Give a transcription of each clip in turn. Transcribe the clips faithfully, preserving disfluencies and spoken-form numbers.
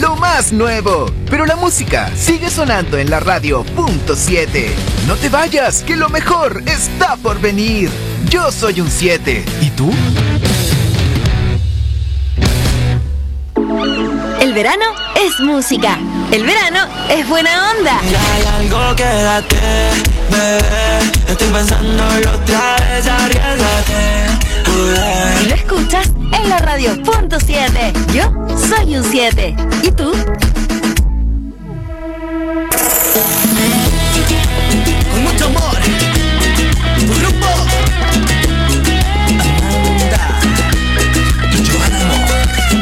lo más nuevo. Pero la música sigue sonando en la radio punto siete. No te vayas, que lo mejor está por venir. Yo soy un siete. ¿Y tú? El verano es música. El verano es buena onda. Y hay algo que date, bebé. Estoy pensándolo otra vez, arriesgate. Y lo escuchas en la radio punto siete. Yo soy un siete. ¿Y tú? Con mucho amor, tu grupo Amanda y Joana Amor.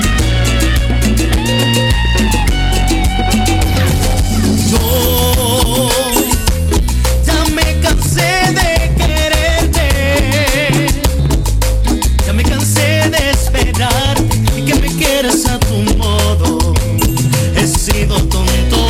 Yo ya me cansé de quererte, ya me cansé de esperar y que me quieras a tu modo. He sido tonto.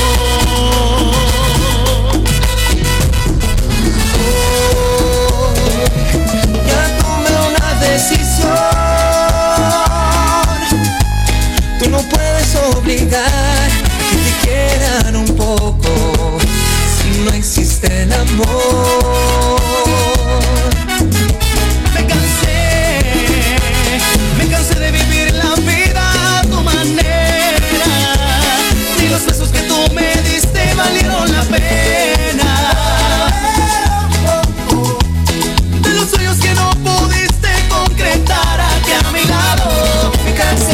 Tú no puedes obligar que te quieran un poco si no existe el amor. Me cansé, me cansé de vivir la vida a tu manera. Ni los besos que tú me diste valieron la pena. De los sueños que no pudiste concretar aquí a mi lado. Me cansé.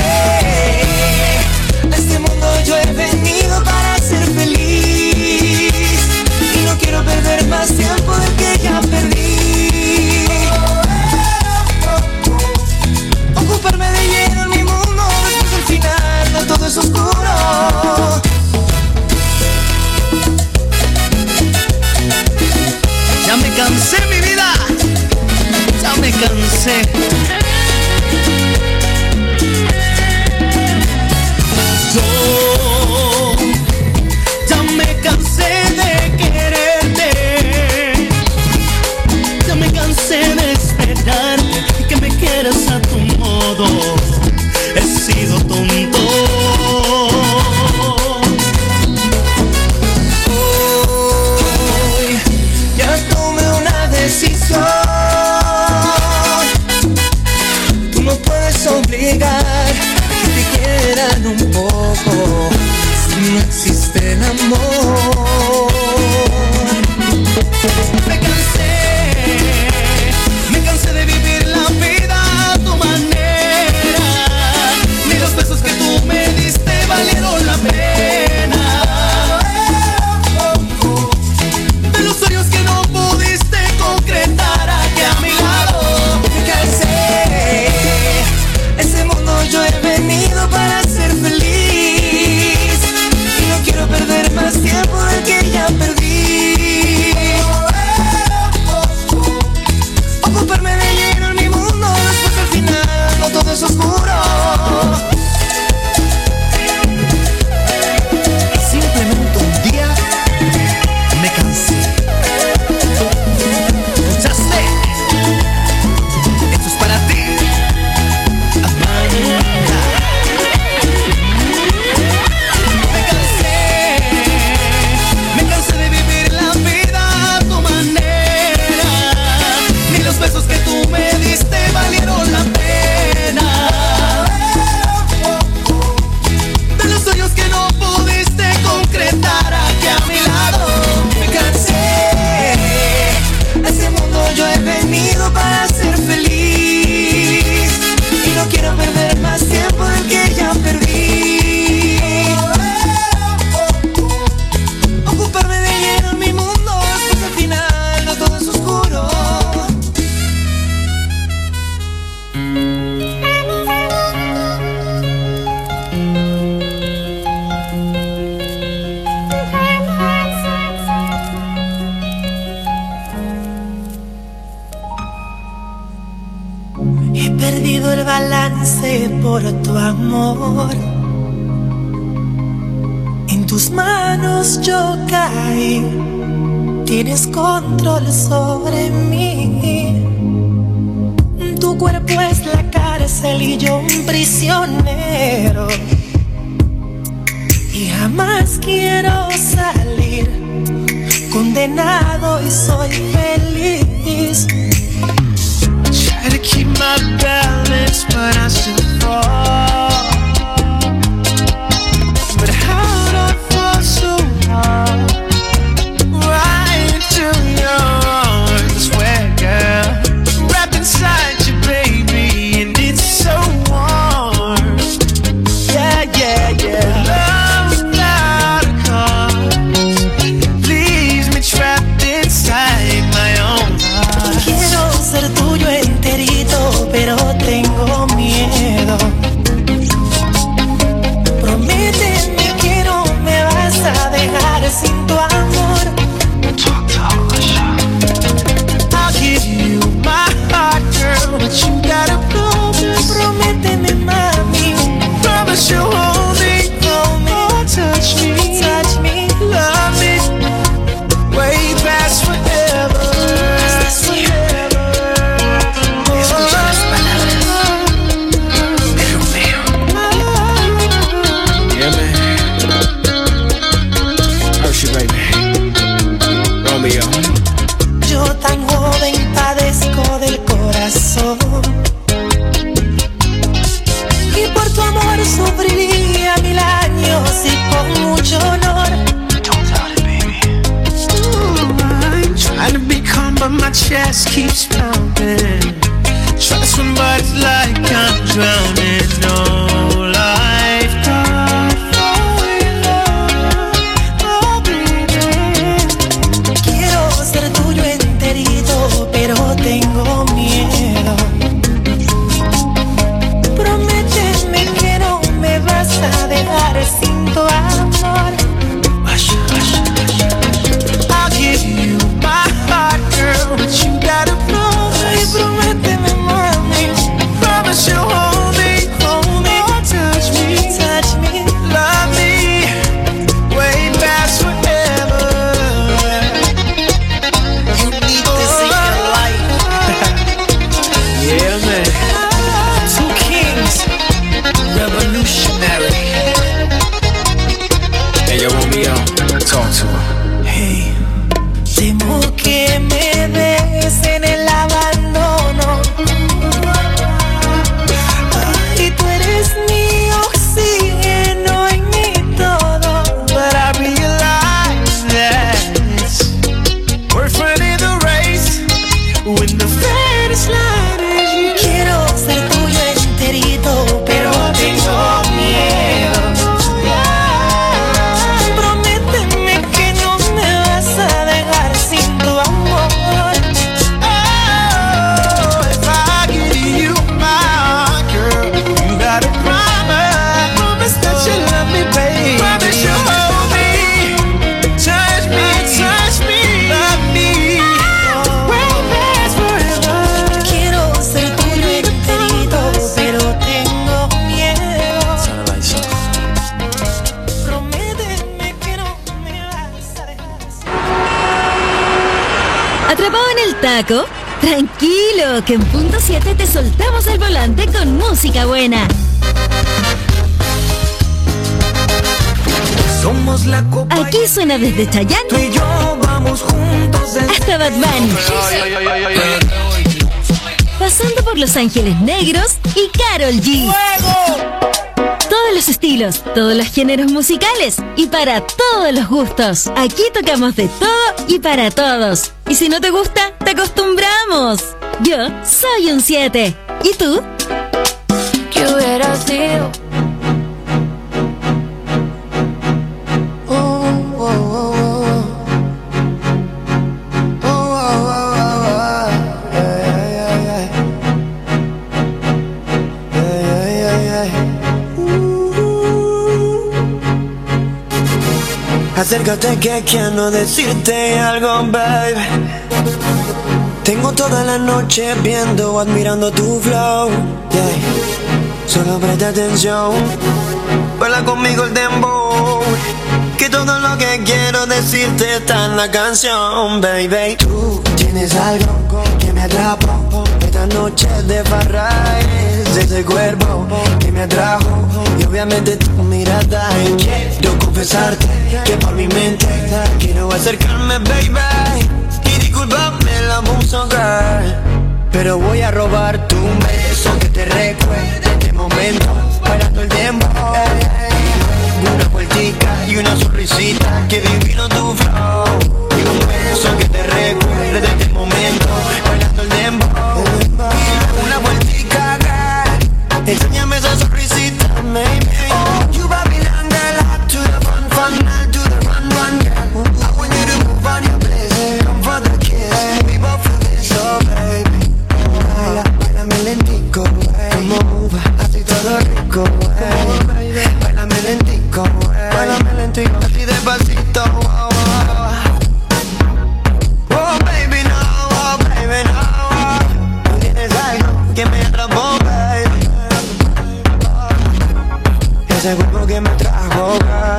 Yo he venido para ser feliz y no quiero perder más tiempo del que ya perdí. Ocuparme de lleno en mi mundo, después al final no todo es oscuro. Ya me cansé, mi vida, ya me cansé. Yo ya me cansé de quererte, ya me cansé de esperarte y que me quieras a tu modo. He sido tonto. Hoy ya tomé una decisión. Tú no puedes obligar un poco si no existe el amor. Me cansé, me cansé de vivir la vida a tu manera. Ni los besos que tú me diste valieron la pena. De los sueños que no pudiste concretar aquí a mi lado. Me cansé, ese mundo yo he venido para ser feliz y no quiero perder más tiempo del que ya perdí. Ocuparme de lleno en mi mundo, después al final no todo es oscuro. Y simplemente un día me cansé. ¿Escuchaste? Esto es para ti, Amanda. Me cansé, me cansé de vivir la vida a tu manera. Ni los besos que tú me diste valieron la pena. De los sueños que no pudiste concretar aquí a mi lado. Me cansé, a ese mundo yo he venido para ser feliz y no quiero perder más tiempo del que ya perdí. Ocuparme de lleno en mi mundo, después al final no todo es oscuro. He perdido el balance por tu amor. En tus manos yo caí. Tienes control sobre mí. Tu cuerpo es la cárcel y yo un prisionero. y jamás quiero salir. Condenado y soy feliz. Try to keep my balance, but I still fall. But how do I fall so hard? Right into your arms, I swear, girl. Wrapped inside you, baby, and it's so warm. Yeah, yeah, yeah. Love without a cause leaves me trapped inside my own heart. Quiero ser tuyo enterito, pero tengo miedo. Prométeme que no me vas a dejar sin tu amor. I'll give you my heart, girl, but you gotta promise. Prométeme, mami. Promise you'll hold me, hold me, oh, touch me, touch me, love me, way past forever. Escucha las palabras de Romeo. Yeah, man. Hershey, baby. Romeo. Yo tan joven padezco del corazón, y por tu amor sufriría mil años y con mucho honor. Don't doubt it, baby. Ooh, I'm trying to be calm, but my chest keeps pounding. Try to swim, but it's like I'm drowning. No lifeguard for your love, oh baby. Quiero ser tuyo enterito, pero tengo miedo. Prométeme que no me vas a dejar sin tu amor. I'll give you my heart, girl, but you gotta promise. Prométeme, mami. Promise you'll hold me, hold me, oh, touch me, touch me, love me, way past forever. You need this in your life. Yeah, man. Two kings, revolutionary. Hey, yo, Romeo, talk to her. Hey, temo que me des en el abandono. Ay, tú eres mi oxígeno y mi todo. But I realize that we're running the race when the finish line is you. Quiero ser tuyo enterito, pero tengo miedo. Prométeme que no me vas a dejar sin tu amor. Oh, if I give you my heart, girl, you gotta promise. Promise that you love me, baby. Promise you'll hold me, touch me, touch me, love me, way past forever. Quiero ser tuyo enterito, pero tengo miedo. Turn the lights off. Prométeme que no me vas a dejar sin. ¿Atrapado en el taco? Tranquilo, que en punto siete te soltamos el volante con música buena. Somos la copa. Aquí suena desde Tú Chayanne y yo vamos juntos desde hasta Bad Bunny, pasando por Los Ángeles Negros y Karol G. Todos los estilos, todos los géneros musicales y para todos los gustos. Aquí tocamos de todo y para todos. Y si no te gusta, te acostumbramos. Yo soy un siete. ¿Y tú? ¿Qué hubiera sido? Acércate que quiero decirte algo, baby. Tengo toda la noche viendo o admirando tu flow, yeah. Solo presta atención, baila conmigo el dembow, que todo lo que quiero decirte está en la canción, baby. Tú tienes algo que me atrapa, esta noche de farra es ese cuerpo que me atrajo, y obviamente tu mirada y quiero confesarte que por mi mente quiero acercarme, baby. Y discúlpame el abuso, girl, pero voy a robarte un beso que te recuerde este momento, bailando el dembow. Una vueltica y una sonrisita, que divino tu flow. Y un beso que te recuerde de este momento, bailando el dembow. Una vueltica, girl, enséñame esa sonrisita, baby. Oh, you Babylon girl, up to the fun, fun, now to the run, run, girl. I want you to move on your place, come for the kiss. We both feel this, oh baby. Baila, bailame lentico, move, así todo rico, bailame lentico, bailame lentico, así despacito, oh, oh. Oh baby no, oh baby no, tú tienes algo que me atrapó, baby. Ese cuerpo que me trajo,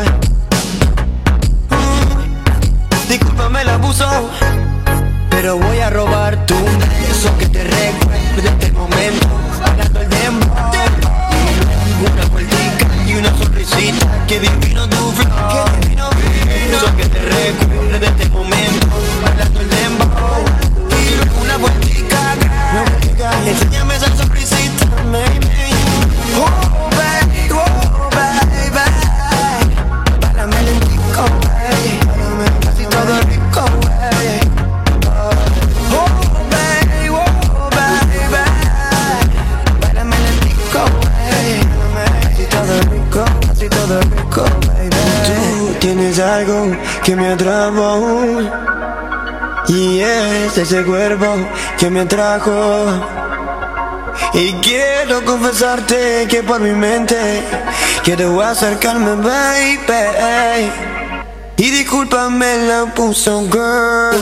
mm. Discúlpame el abuso, pero voy a robarte un beso que te recuerde este momento, bailando el dembow. Una vueltica y una sonrisita, que divino tu flow, que divino beso que te recuerde de este momento, bailando el dembow. Y una vueltica, enséñame esa sonrisita, baby. Oh baby, oh baby, bailame lentico, baby, casi todo rico, baby. Oh baby, oh baby, bailame lentico, baby, casi todo rico, casi todo rico, baby. Tú tienes algo que me atrapó, y es ese cuerpo que me atrajo. Y quiero confesarte que por mi mente quiero acercarme, baby. Y discúlpame la puso, girl.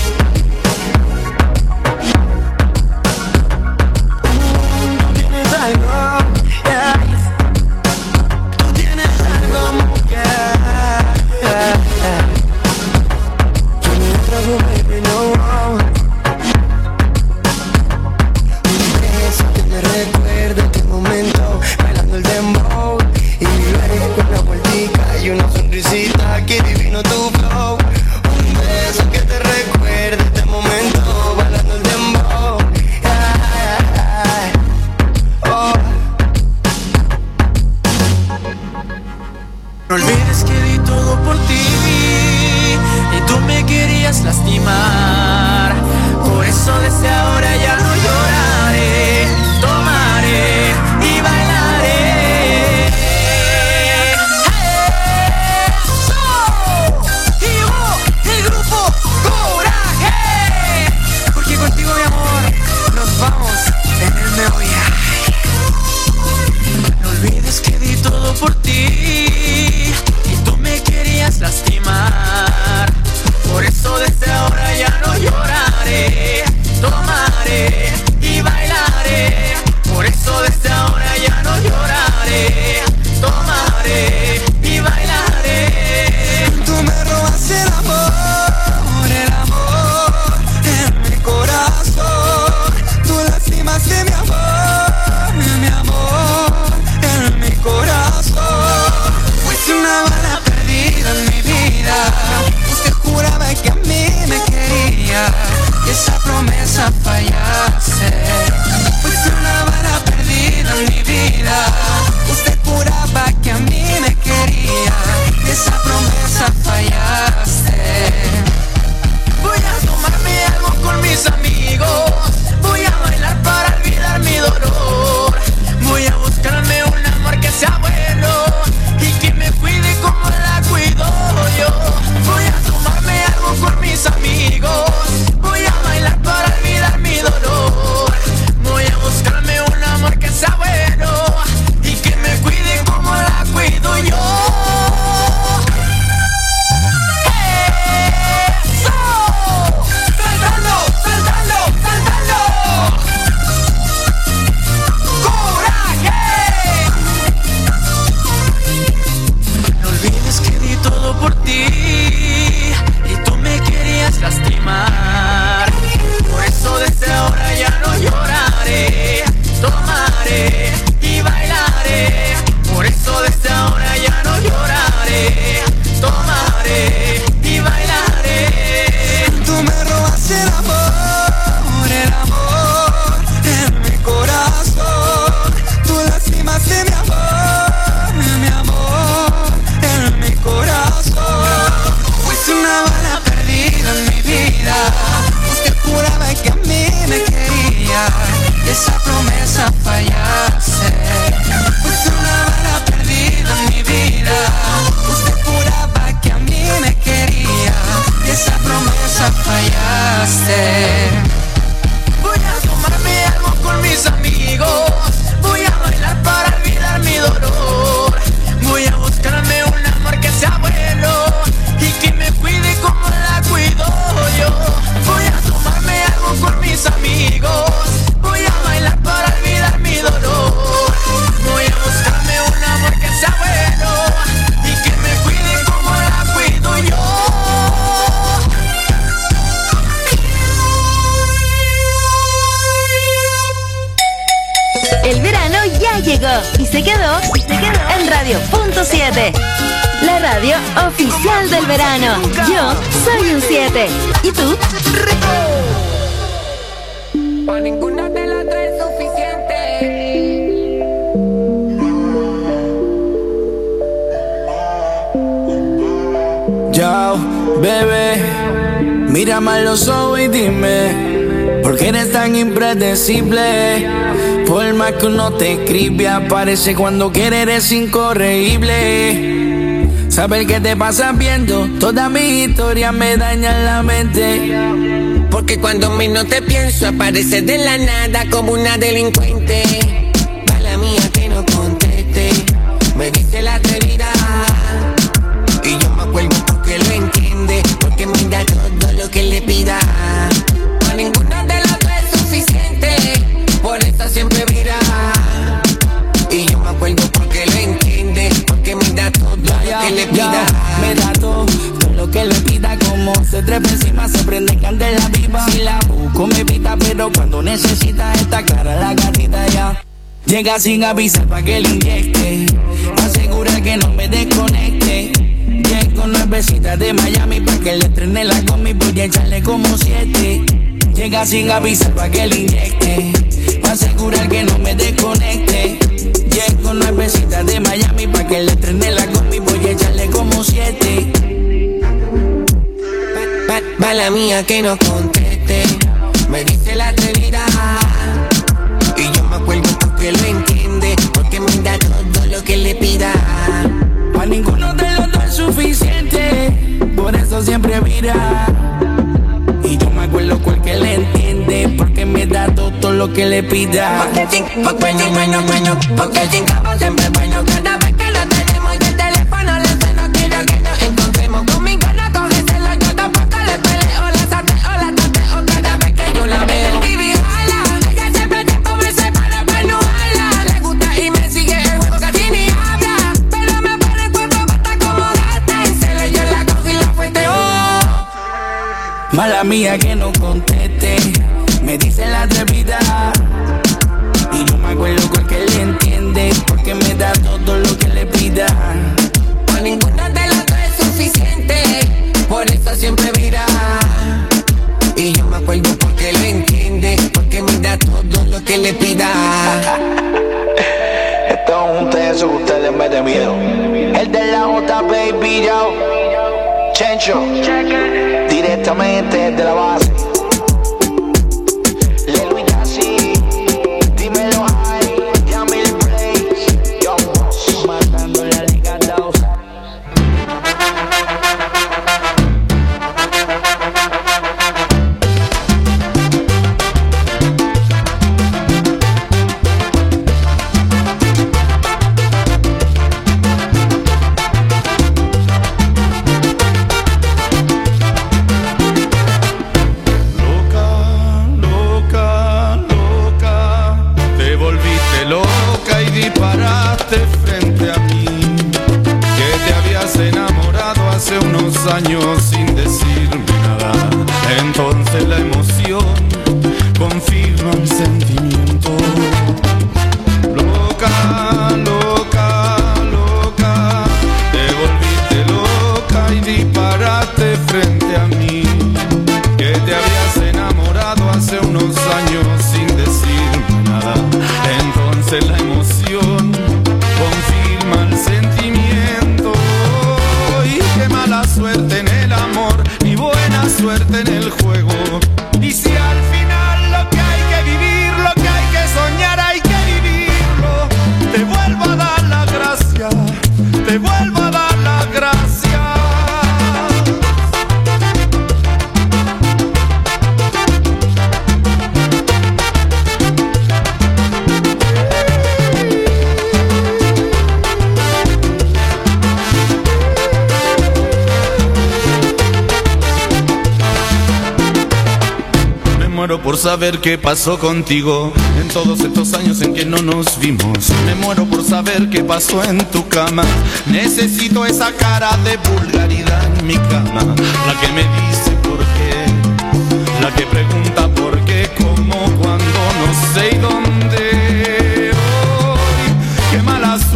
Tú tienes algo, yeah. Tú tienes algo, yeah, yeah, yeah. Que me atrajo, baby, no. Recuerdo este momento, bailando el dembow. Y luego con una vueltica y una sonrisita, que divino tu flow. Un beso que te recuerde este momento, bailando el dembow. Ay, oh. No olvides que di todo por ti y tú me querías lastimar. Por eso desde ahora ya no lloraré, tomaré y bailaré. ¡Eso! Y yo, el grupo Coraje, porque contigo, mi amor, nos vamos en el me voy a. No olvides que di todo por ti y tú me querías lastimar. Por eso desde ahora ya no lloraré, tomaré y bailaré. Por eso desde ahora ya no lloraré, tomaré y bailaré. Tú me robas el amor, el amor en mi corazón. Tú lastimaste mi amor, mi amor en mi corazón. Fuiste una bala perdida en mi vida. Usted juraba que a mí me quería y esa promesa fallaste. Fuiste una bala perdida en mi vida. Usted juraba que a mí me quería y esa promesa fallaste. Voy a tomarme algo con mis amigos, voy a bailar para olvidar mi dolor. Voy a buscarme un amor que sea bueno y que me cuide como la cuido yo. Voy a tomarme algo con mis amigos, voy a bailar para olvidar mi dolor. Voy a buscarme un amor que sea bueno y que me cuide como la cuido yo. quedó, se quedó en Radio Punto siete. La radio oficial del verano. Yo soy un siete. ¿Y tú? Para ninguna de las tres es suficiente. Yo, bebé, mírame a los ojos y dime, ¿por qué eres tan impredecible? Por más que uno te escribe, aparece cuando quiere, eres incorregible. Saber qué te pasas viendo, todas mis historias me dañan la mente. Porque cuando menos te pienso, apareces de la nada como una delincuente. Mala mía que no conteste, me dice la atrevida. Y yo me acuerdo porque lo entiende, porque me da todo lo que le pida. A ninguna de las tres es suficiente, por eso siempre vira. Y yo me acuerdo porque lo entiende, porque me da todo lo que le pida. Me da todo, todo lo que le pida, como se trepa encima, se prende candela viva. Si la busco me evita, pero cuando necesita está clara la gatita ya. Llega sin avisar pa' que le inyecte, asegura que no me desconecte. Llego nuevecita de Miami pa' que le estrene la combi, voy a echarle como siete. Llega sin avisar pa' que le inyecte, asegurar que no me desconecte. Llego nuevecita de Miami pa' que le estrene la combi, voy a echarle como siete. Mala mía que no conteste, me dice la atrevida. Y yo me acuerdo porque lo entiende, porque me da todo lo que le pida. Pa' ninguno de los dos es suficiente, por eso siempre mira. Y yo me acuerdo porque le entiende, porque me da todo lo que le pida. Porque sin, porque sin bueno, bueno, porque sin cabo siempre es bueno. Cada vez que lo tenemos y el teléfono le suena, quiero que nos encontremos. Conmigo no coge celo, yo tampoco le peleo. La sateo, la tateo cada vez que yo la veo. Y viala, ella siempre tiempo me separa para no hablar. Le gusta y me sigue el juego, casi ni habla. Pero me pone el cuerpo basta como gata. En celo yo la cojo y la fueteo. Mala mía que no conteste, me dice la atrevida. Y yo me acuerdo porque le entiende, porque me da todo lo que le pida. A ninguna de las tres es suficiente, por eso siempre mira. Y yo me acuerdo porque lo entiende, porque me da todo lo que le pida. Esto es un teso que usted le mete miedo. El de la J, baby, yo. Chencho, directamente de la base. Lelo y Yassi, dímelo ahí, Yamil Blaze, Young Boss, matando la Liga dos. Años sin decirme nada, entonces la emoción confirma el sentimiento. Loca, loca, loca, te volviste loca y disparaste frente a mí. Que te habías enamorado hace unos años sin decirme nada, entonces la emoción confirma el sentimiento. Qué mala suerte en el amor y buena suerte en el juego. Y si al final lo que hay que vivir, lo que hay que soñar, hay que vivirlo. Te vuelvo a dar la gracia, te vuelvo a dar la gracia. muero por saber qué pasó contigo en todos estos años en que no nos vimos. Me muero por saber qué pasó en tu cama. Necesito esa cara de vulgaridad en mi cama, la que me dice por qué, la que pregunta por qué, cómo, cuándo, no sé y dónde. Hoy, qué mala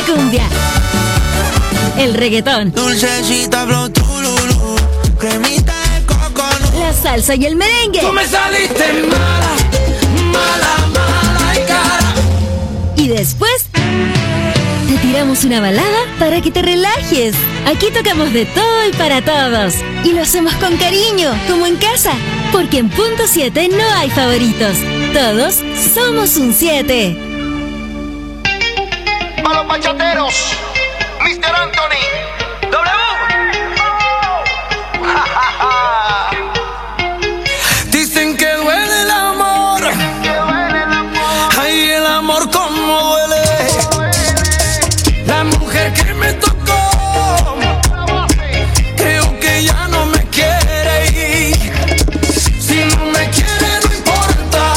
cumbia, el reggaetón, dulcecita flow tururú, cremita de coco, la salsa y el merengue. Tú me saliste mala, mala, mala y cara. Y después te tiramos una balada para que te relajes. Aquí tocamos de todo y para todos. Y lo hacemos con cariño, como en casa. Porque en Punto siete no hay favoritos. Todos somos un siete. Para los bachateros, mister Anthony, W. Dicen que duele el amor, ay, el amor como duele. La mujer que me tocó, creo que ya no me quiere ir. Si no me quiere no importa,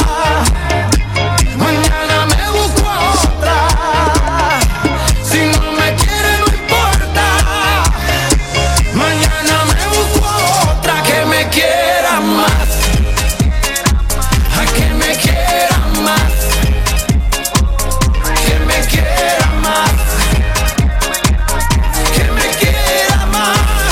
mañana me busco a otra. Si no me quiere no importa, mañana me busco a otra que me quiera más, a que me quiera más, que me quiera más, que me quiera más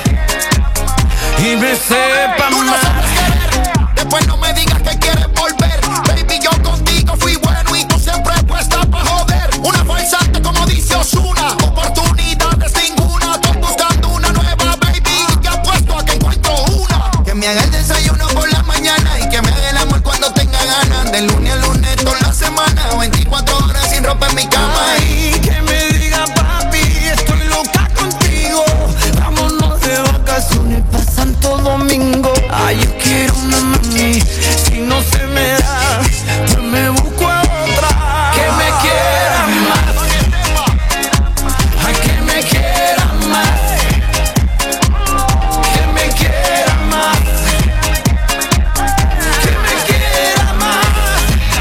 y me sepa Tú no más. sabes querer, después no me digas que quieres volver. Baby, yo contigo fui bueno y tú siempre puesta pa' joder. Una falsante como dice Ozuna, oportunidades ninguna. Estoy buscando una nueva, baby, y te apuesto a que encuentro una. Que me haga el desayuno por la mañana y que me haga el amor cuando tenga ganas. De lunes a lunes toda la semana, veinticuatro horas sin ropa en mi cama. Ay, que me diga papi, estoy loca contigo. Vámonos de vacaciones pa' Santo Domingo. Ay, yo quiero una mami, si no se me da, pues me busco a otra. Que me quiera más, ay, que me quiera más, que me quiera más, que me quiera más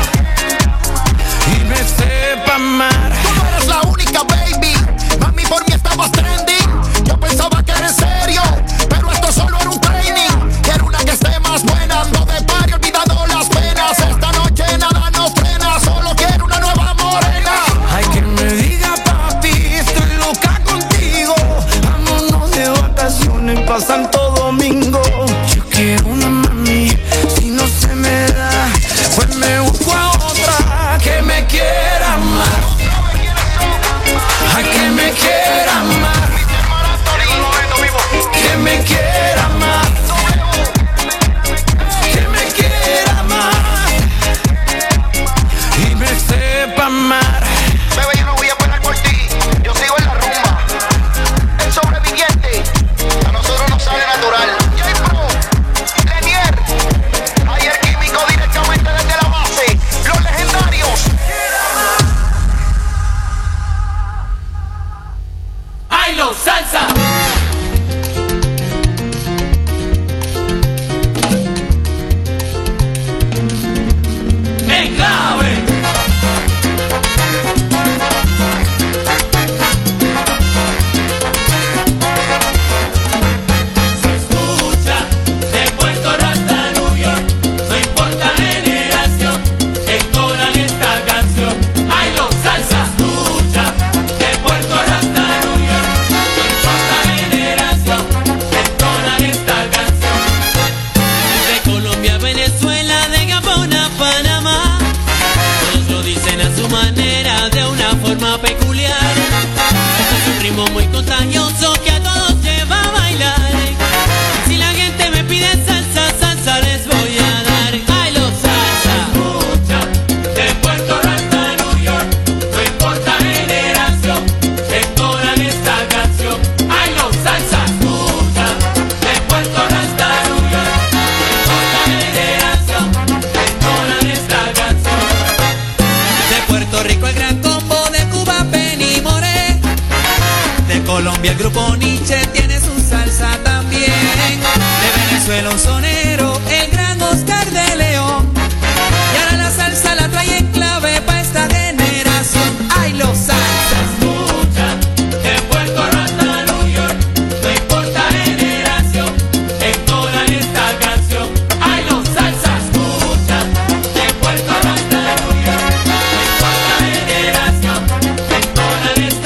y me sepa amar. Tú no eres la única, baby. Mami, por mí estabas trending. Yo pensaba que era en serio, pero esto solo era un training. Quiero una que esté más buena, ando de party olvidando las penas. Esta noche nada nos frena, solo quiero una nueva morena. Ay, que me diga papi, estoy loca contigo. Vámonos de vacaciones pa' Santo Domingo. Yo quiero una mami, si no se me da, pues me busco a otra que me quiera más. Ay, que me quiera más, que me quiera más, que me quiera más y me sepa amar. Bebé, yo no voy a parar por ti, yo sigo en la rumba. El sobreviviente, a nosotros nos sale natural. J-Pro, Lenier, hay el químico directamente desde la base. Los legendarios. ¡Ay, lo salsa! ¡En clave! Se escucha de Puerto Rico hasta New York, no importa generación, entonan esta canción. ¡Ay, lo salsa! Se escucha de Puerto Rico hasta New York, no importa generación, entonan esta canción. De Colombia a Venezuela, de Gabón a Panamá, todos lo dicen a su manera, de una forma peculiar. Este es un ritmo muy contagioso que a todos lleva a bailar. Si la gente me pide salsa, salsa les voy a dar. ¡Ay, lo salsa! Escucha de Puerto Rico hasta New York, no importa generación, entonan esta canción. ¡Ay, lo salsa! Escucha de Puerto Rico hasta New York, no importa generación, entonan esta canción. De Puerto Rico el gran combo, de Cuba Penny Moré, de Colombia el grupo Nietzsche tiene su salsa también. De Venezuela un sonero, el gran Oscar de León, y ahora la salsa la trae en clave pa' esta generación. ¡Ay, los salsa! Escucha de Puerto Rico hasta New York, no importa generación, entonan esta canción. ¡Ay, lo salsa! Escucha de Puerto Rico hasta New York, no importa generación, entonan esta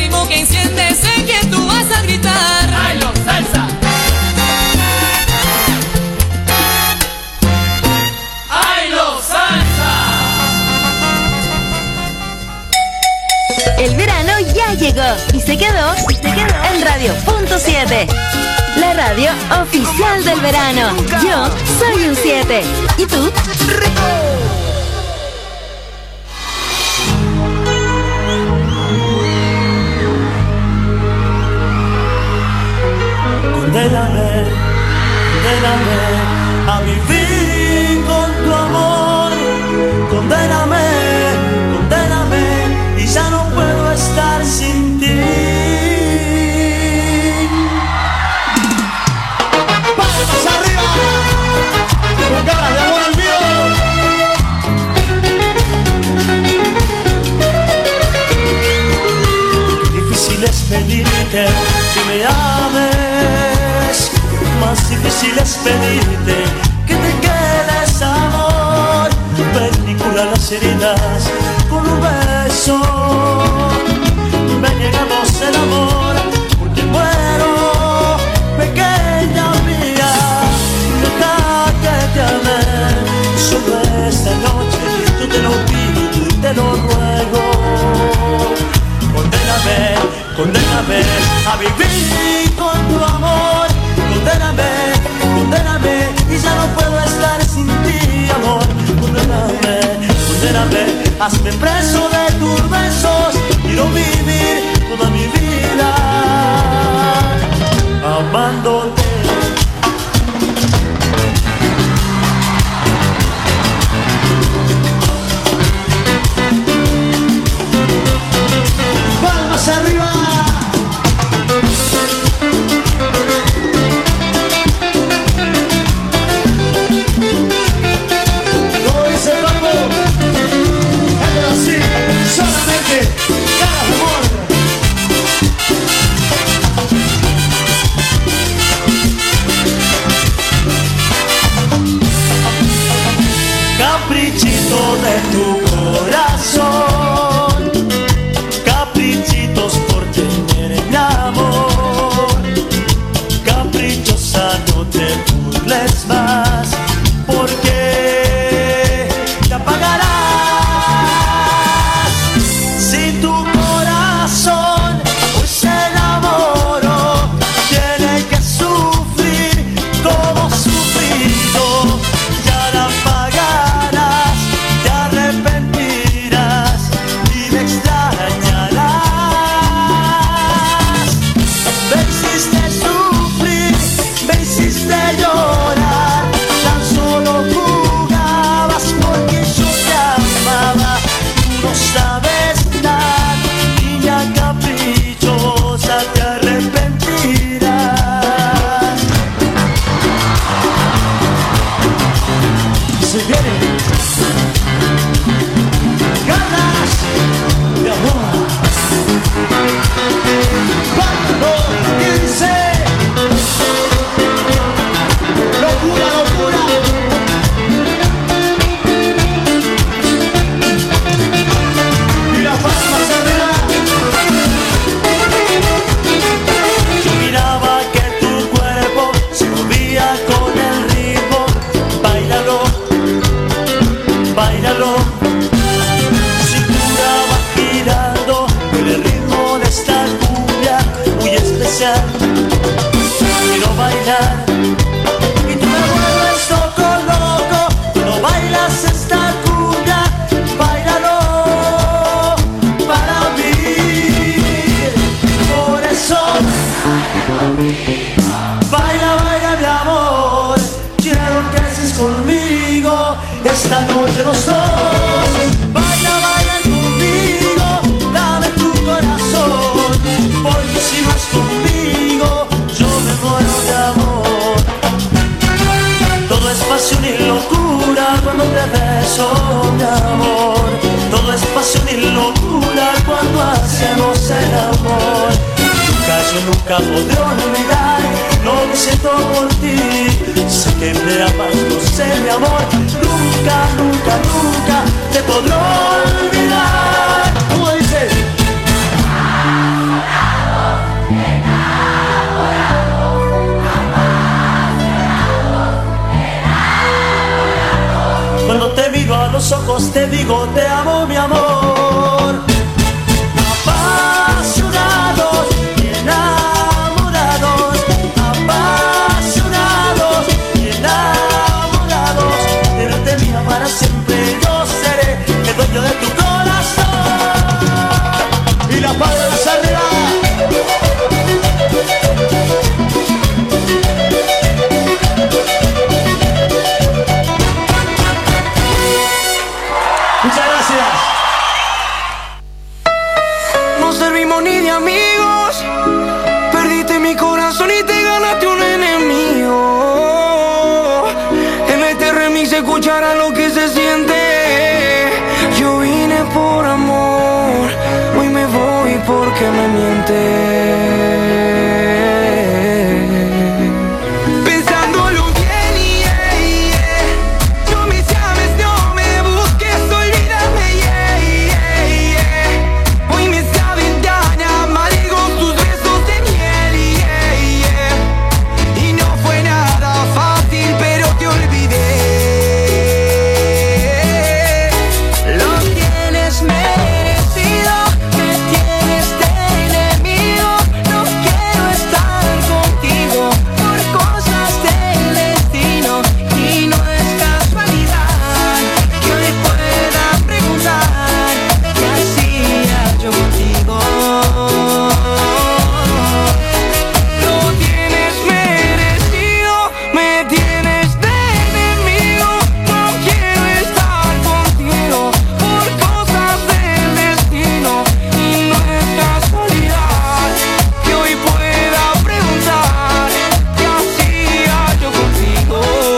ritmo que enciende, sé que tú vas a gritar. ¡Bailo, salsa! ¡Bailo, salsa! El verano ya llegó y se quedó, y se quedó en Radio Punto siete. La radio oficial del verano. Yo soy un siete. ¿Y tú? Condéname, condéname a vivir con tu amor. Condéname, condéname y ya no puedo estar sin ti. ¡Palmas arriba! ¡Con ganas de amor al mío! Difícil es pedirte que me ames, más difícil es pedirte que te quedes, amor. Película las heridas con un beso, me negamos el amor porque muero, pequeña mía. Deja que te ame, solo esta noche yo te lo pido y te lo ruego. Condéname, condéname a vivir con tu amor. Condéname, condéname y ya no puedo estar sin ti, amor. Condéname, condéname, hazme preso de tus besos. Quiero vivir toda mi vida amándote. ¡Palmas arriba! Como dice Paco, hazlo así, solamente ganas de amor. Caprichito de tu corazón, caprichitos por tener el amor. Caprichosa, no te burles más, porque te apagarás. Si tu corazón hoy se enamoró, tiene que sufrir como sufrido. Ya la pagarás, te arrepentirás y me extrañarás. Me hiciste sufrir, me hiciste llorar, tan solo jugabas porque yo te amaba. Tú no sabes nada, niña caprichosa, te arrepentirás. Se viene ganas de amor. Cuando dice locura, locura. Y las palmas arriba. Yo miraba que tu cuerpo se movía con el ritmo. Báilalo, báilalo. Tu cintura va girando con el ritmo de esta cumbia muy especial. Quiero bailar y tú me vuelves loco, loco. Cuando bailas esta cumbia, báilalo para mí. Por eso baila, baila mi amor. Quiero que estés conmigo esta noche los dos. Baila, baila conmigo, dame tu corazón, porque si no es conmigo yo me muero de amor. Todo es pasión y locura cuando te beso, mi amor. Todo es pasión y locura cuando hacemos el amor. Nunca, yo nunca podré olvidar lo que siento por ti. Sé que me amas, no sé, mi amor. Nunca, nunca, nunca te podré olvidar. ¿Cómo dices? te digo te amo, mi amor. Apasionados y enamorados, apasionados y enamorados, tenerte mía para siempre, yo seré el dueño de tu corazón. Y la palmas arriba. Muchas gracias. No servimos ni de amigos, perdiste mi corazón y te ganaste un enemigo. En este remix se escuchará lo que se siente. Yo vine por amor, hoy me voy porque me mientes. Pensándolo bien, yeah, yeah. No me llames, no me busques, olvídame, yeah, yeah, yeah. Hoy me saben tan amargos tus besos de miel, yeah, yeah. Y no fue nada fácil, pero te olvidé. Lo tienes merecido, me tienes de enemigo. No quiero estar contigo por cosas del destino. Y no es casualidad que hoy pueda preguntar qué hacía yo contigo. Lo tienes merecido, me tienes de enemigo. No quiero estar contigo por cosas del destino. Y no es casualidad que hoy pueda preguntar qué hacía yo contigo.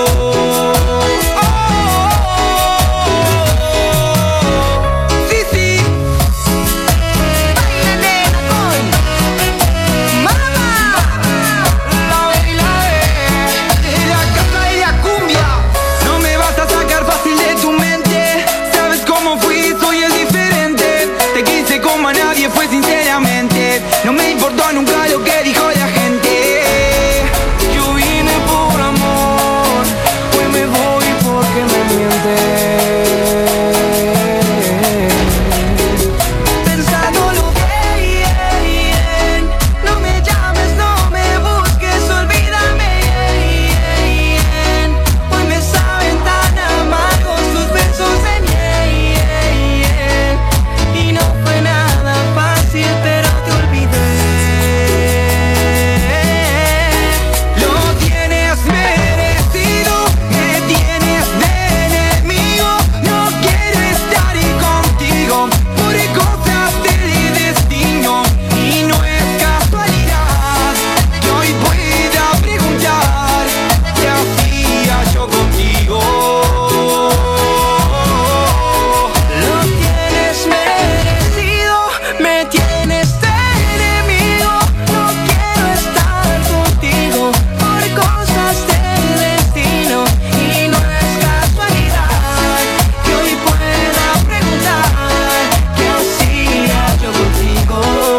Sí, sí. Baila, nena, con mamá. La ve y la ve, de la casa y la cumbia. No me vas a sacar fácil de tu mente. Sabes cómo fui, soy el diferente. Te quise como a nadie, fue sinceramente. No me importó nunca lo que dijo la gente. Yo vine por amor, hoy me voy porque me mientes. Pensándolo bien, bien. No me llames, no me busques, olvídame, bien. Hoy me saben tan amargos tus besos de miel. Y no fue nada fácil, pero te olvidé. Lo tienes merecido, me tienes de enemigo. No quiero estar contigo por cosas del destino. Y no es casualidad que hoy pueda preguntar qué hacía yo contigo. Lo tienes merecido, me tienes de enemigo. No quiero estar contigo por cosas del destino. Y no es casualidad que hoy pueda preguntar qué hacía yo contigo.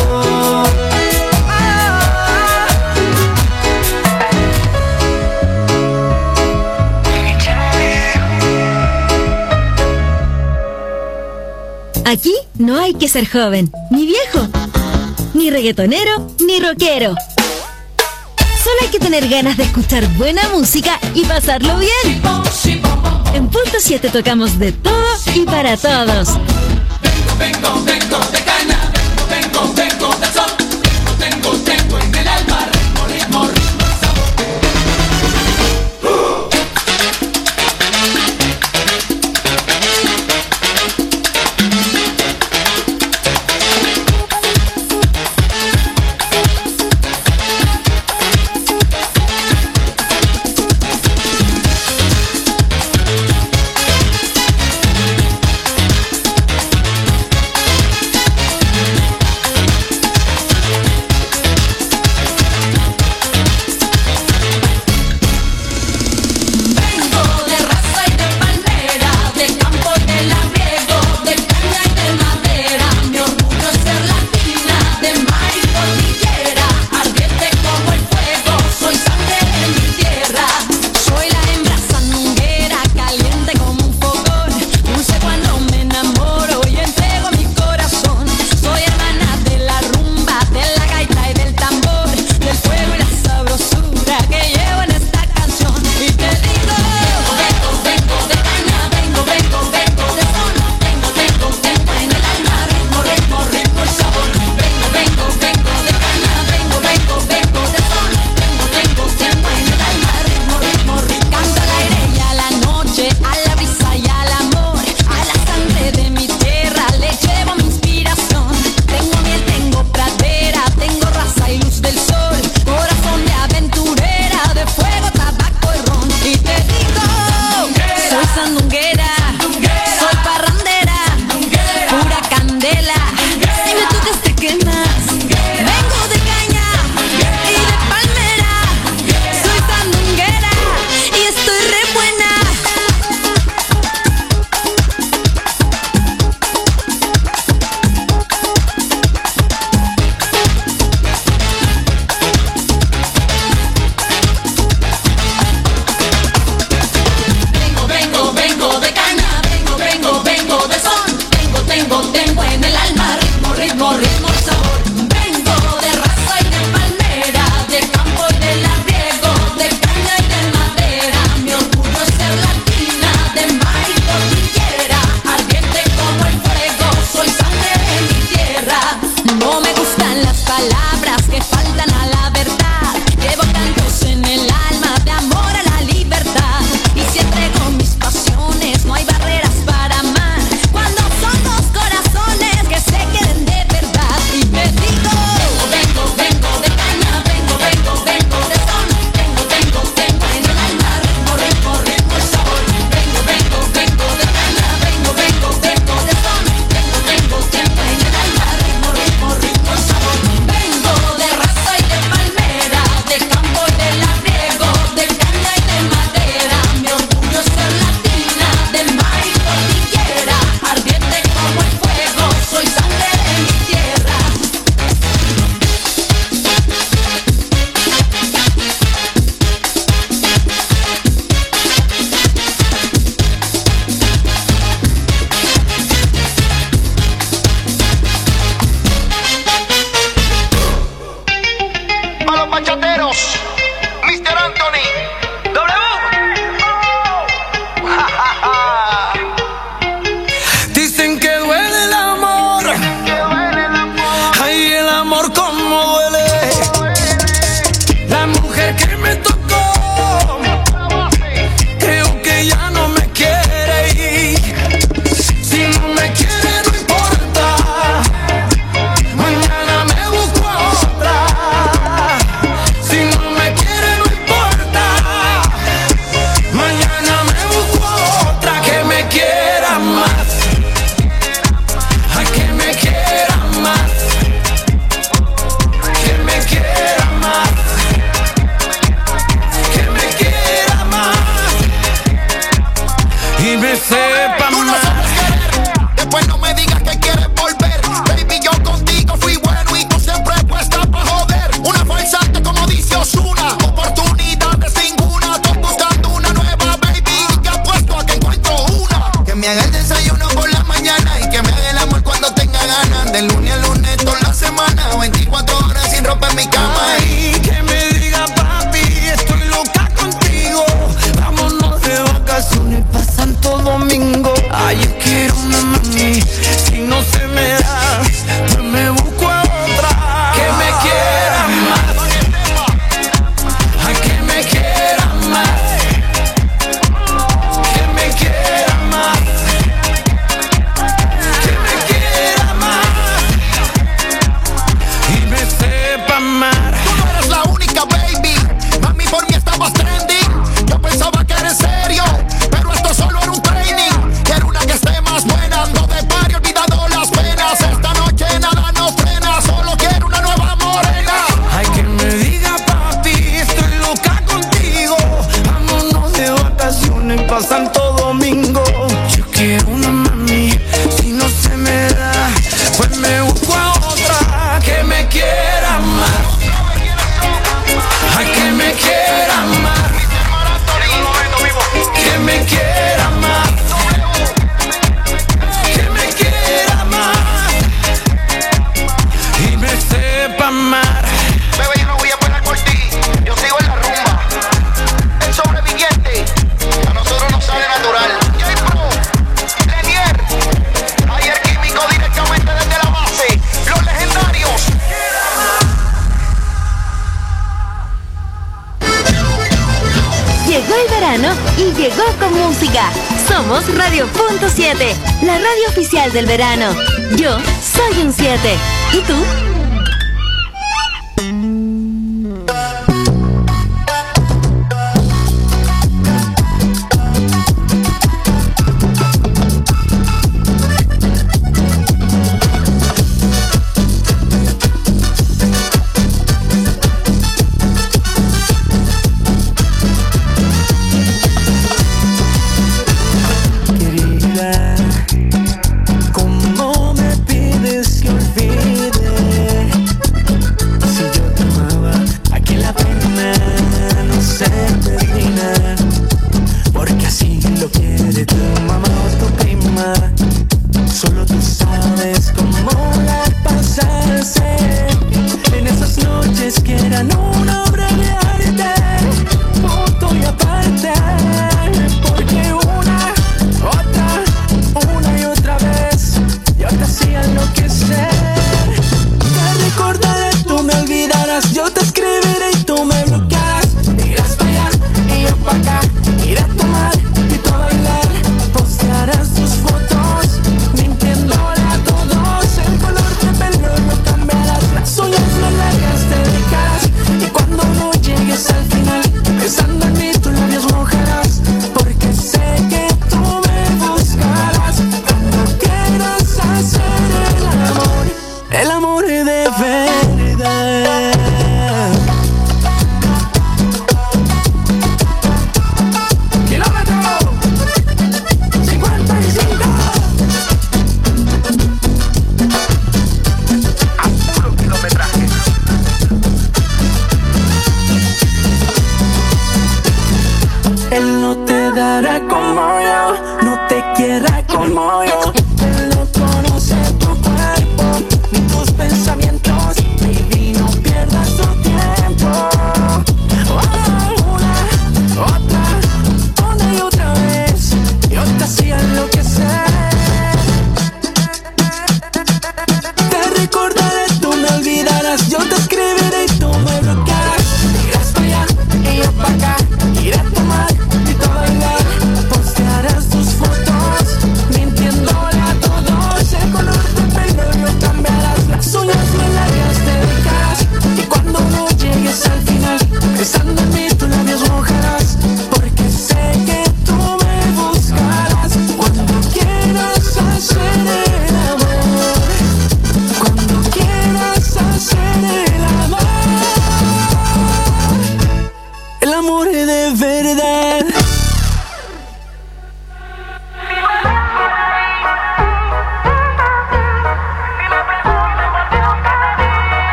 Aquí no hay que ser joven, ni viejo, ni reggaetonero, ni rockero. Solo hay que tener ganas de escuchar buena música y pasarlo bien. En Punto siete tocamos de todo y para todos. Vengo, vengo de cana, vengo, vengo de sol, tengo, tengo en el alma ritmo, ritmo, ritmo, sabor. verano y llegó con música. Somos Radio Punto siete, la radio oficial del verano. Yo soy un siete. ¿Y tú? Iré a tomar y todo bailar, postearás tus fotos mintiendo.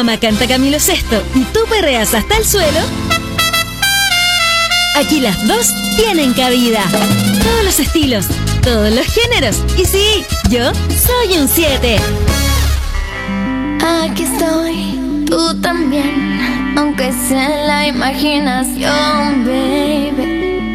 Mamá canta Camilo Sesto y tú perreas hasta el suelo, aquí las dos tienen cabida. Todos los estilos, todos los géneros. Y sí, yo soy un siete. Aquí estoy, tú también, aunque sea en la imaginación, baby.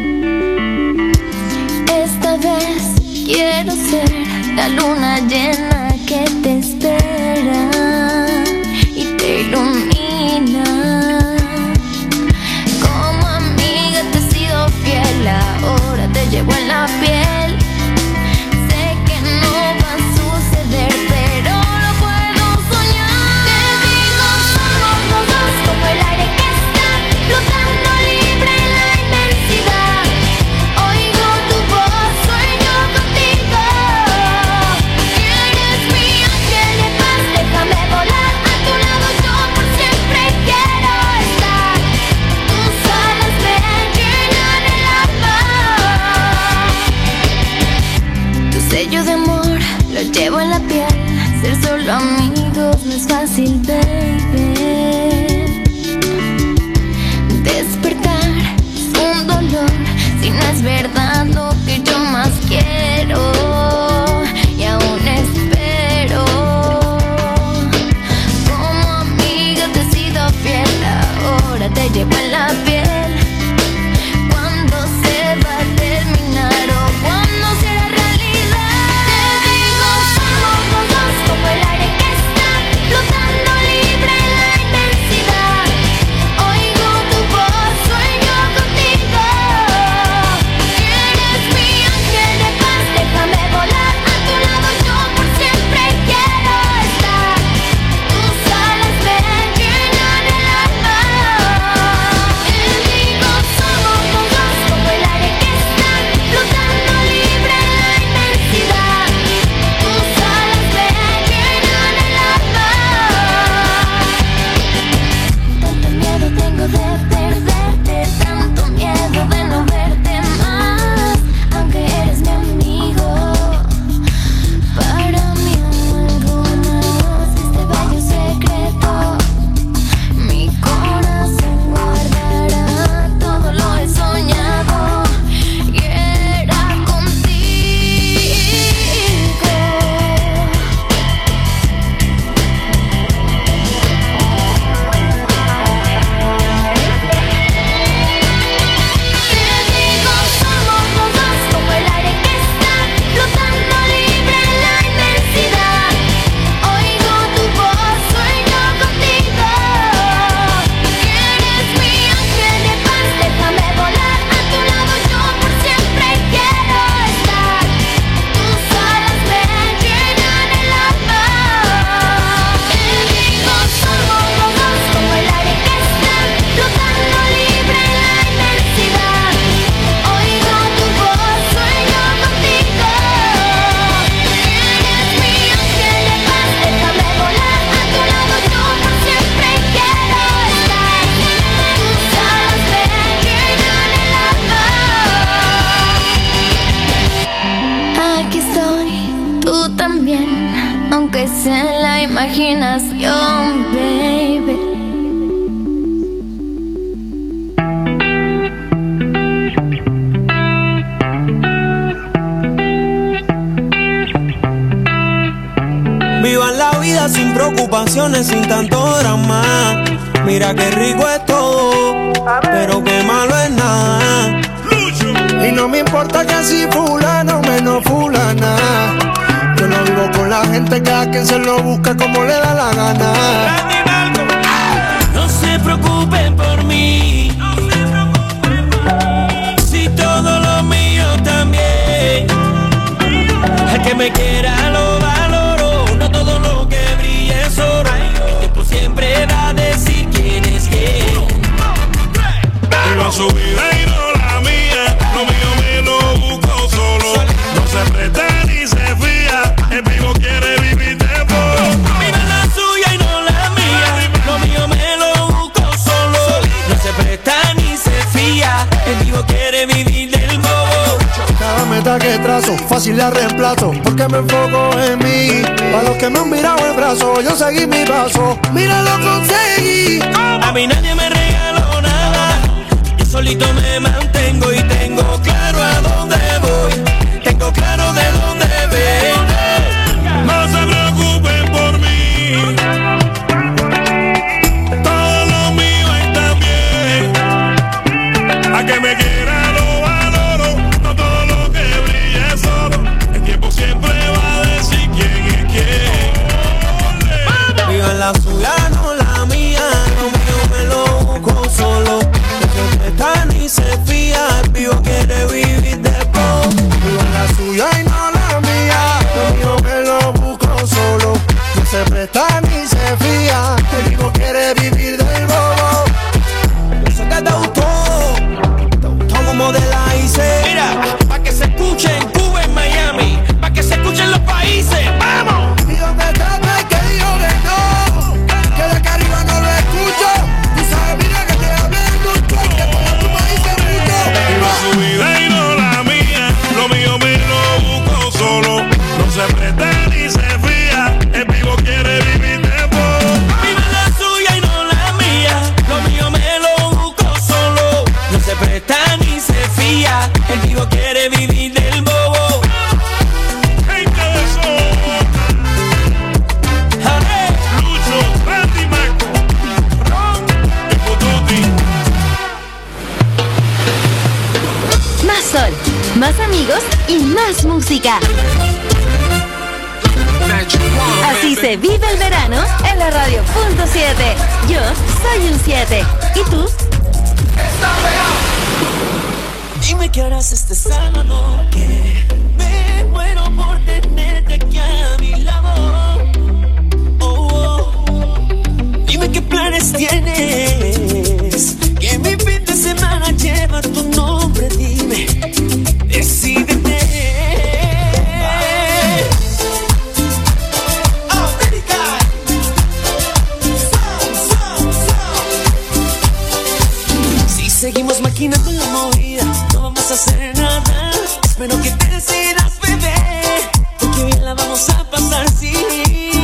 Esta vez quiero ser la luna llena que te espera y te ilumina. Como amiga te he sido fiel, ahora te llevo en la piel. Sé que no va a suceder, pero lo puedo soñar. Te digo, somos los dos como el aire que está flotando libre en la inmensidad. Oigo tu voz, sueño contigo. Eres mi ángel de paz, déjame volar a tu lado, yo por siempre quiero estar. Tus alas me llenan el alma. Tu sello de amor lo llevo en la piel. Ser solo amigos no es fácil, baby. Despertar es un dolor si no es verdad lo que yo más quiero. Y aún espero. Como amiga te he sido fiel, ahora te llevo en la piel. Cuando se va a terminar o cuando será realidad. Te digo, somos los dos como el aire que está flotando libre en la inmensidad. Oigo tu voz, sueño contigo. Eres mi ángel de paz, déjame volar a tu lado, yo por siempre quiero estar. Tus alas me llenan el alma. Te digo, somos los dos como el aire que está flotando libre en la inmensidad. Tus alas me llenan el alma. Tanto miedo tengo de perderte, tanto miedo de no verte más. Aunque eres mi amigo, para mí algo más. Este bello secreto mi corazón guardará. Todo lo he soñado y era contigo. Te digo, somos los dos como el aire que está flotando libre en la inmensidad. Oigo tu voz, sueño contigo. Eres mi ángel de paz, déjame volar a tu lado, yo por siempre quiero estar. Tus alas me llenan el alma. Te digo, somos los dos como el aire que está flotando libre en la inmensidad. Oigo tu voz, sueño contigo. Eres mi ángel de paz, déjame volar a tu lado, yo por siempre quiero estar. Tus alas me llenan el alma. Aquí estoy, tú también, aunque sea en la imaginación, baby. Vivan la vida sin preocupaciones, sin tanto drama. Mira qué rico es todo, pero qué malo es nada. Y no me importa que si fulano menos fulana. Yo no vivo con la gente, cada quien se lo busca como le da la gana. No se preocupen por mí, si todo lo mío también. El que me quiera lo valoro, no todo lo que brille es oro. El tiempo siempre va a decir quién es quién. Viva su vida y no la mía, lo mío me lo busco solo. No se presta ni se fía, el vivo quiere vivir de poco. Viva la suya y no la mía, lo mío me lo busco solo. No se presta ni se fía, el vivo quiere vivir del bobo. Cada meta ruta que trazo, fácil la reemplazo, porque me enfoco en mí. Para los que me han mirado el brazo, yo seguí mi paso, mira lo conseguí. A mí nadie me regaló nada, yo solito me mantengo y tengo claro a dónde voy, tengo claro de dónde vengo. No se preocupen por mí, todo lo mío está bien. A que me quiera lo valoro, no todo lo que brilla es oro. El tiempo siempre va a decir quién es quién. Viva la suya, no la mía, lo mío me lo busco solo. No está ni se fía, el vivo quiere vivir de poco. Viva la suya y no la mía, lo mío me lo busco solo. No se presta ni se fía, el vivo quiere vivir del bobo. Eso que te gustó, te gustó como de la hice. Mira, pa' que se escuche en Cuba, en Miami, pa' que se escuchen los países, ¡vamos! Y donde trata que digo que no, que de acá arriba no lo escucho. Tú sabes, mira que te hablé mucho, que por tu país se Viva su vida y no la mía, lo mío me lo busco solo. No se presta ni se fía, el vivo quiere vivir de poco. Viva la suya y no la mía, lo mío me lo busco solo. No se presta ni se fía, el vivo quiere vivir del bobo. Gente de sol, ¡Ale! Lucho, Randy Marco, Ron y Pututi. Más sol, más amigos y más música. Así se vive el verano en la radio punto siete. Yo soy un siete. ¿Y tú? Dime qué harás este sábado, que me muero por tenerte aquí a mi lado. Oh, oh. Dime qué planes tienes, que mi fin de semana lleva tu nombre. Dime, decídete. Si seguimos maquinando la movida, no vamos a hacer nada. Espero que te decidas, bebé, porque bien la vamos a pasar, sí.